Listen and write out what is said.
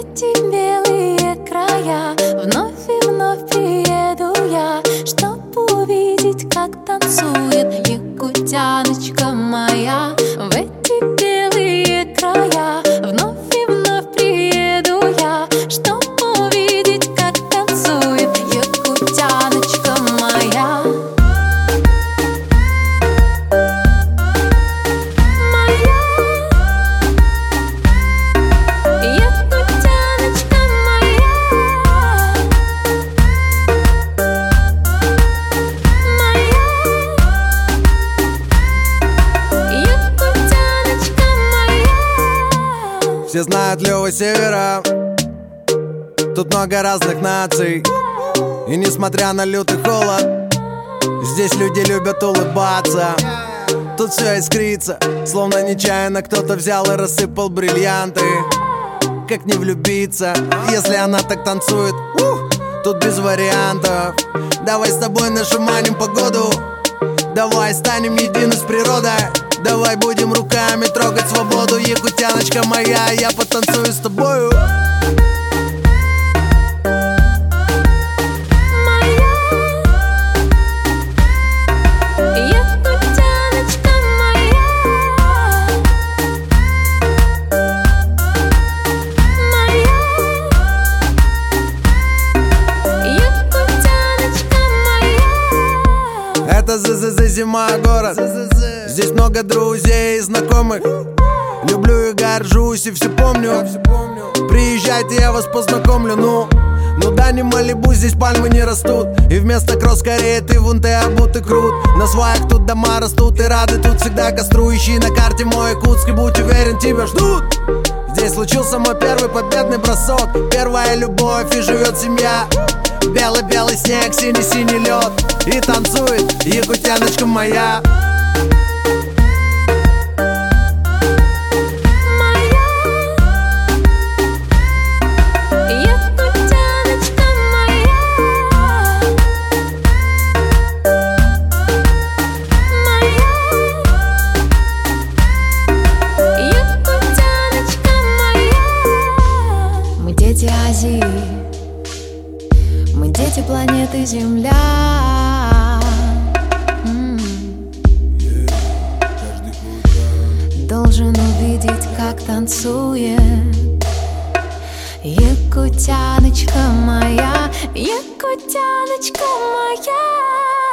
эти белые края вновь и вновь приеду я, чтоб увидеть, как танцует якутяночка моя. В эти белые края вновь и вновь приеду я, чтоб увидеть, как танцует якутяночка моя. Все знают Лёва Севера, тут много разных наций. И несмотря на лютый холод, здесь люди любят улыбаться. Тут все искрится, словно нечаянно кто-то взял и рассыпал бриллианты. Как не влюбиться, если она так танцует? Тут без вариантов. Давай с тобой нашуманим погоду, давай станем едины с природой. Давай будем руками трогать свободу, якутяночка моя, я потанцую с тобою. Это зима, город. Здесь много друзей и знакомых. Люблю и горжусь, и все помню. Приезжайте, я вас познакомлю. Ну да, не Малибу, здесь пальмы не растут. И вместо кросс корея ты вон ты обут и крут. На сваях тут дома растут и рады тут всегда костру. Ищи на карте мой Якутский, будь уверен, тебя ждут. Здесь случился мой первый победный бросок, первая любовь и живет семья. Белый-белый снег, синий-синий лед, и танцует якутяночка моя. Дети Азии, мы дети планеты Земля. Должен увидеть, как танцует якутяночка моя, якутяночка моя.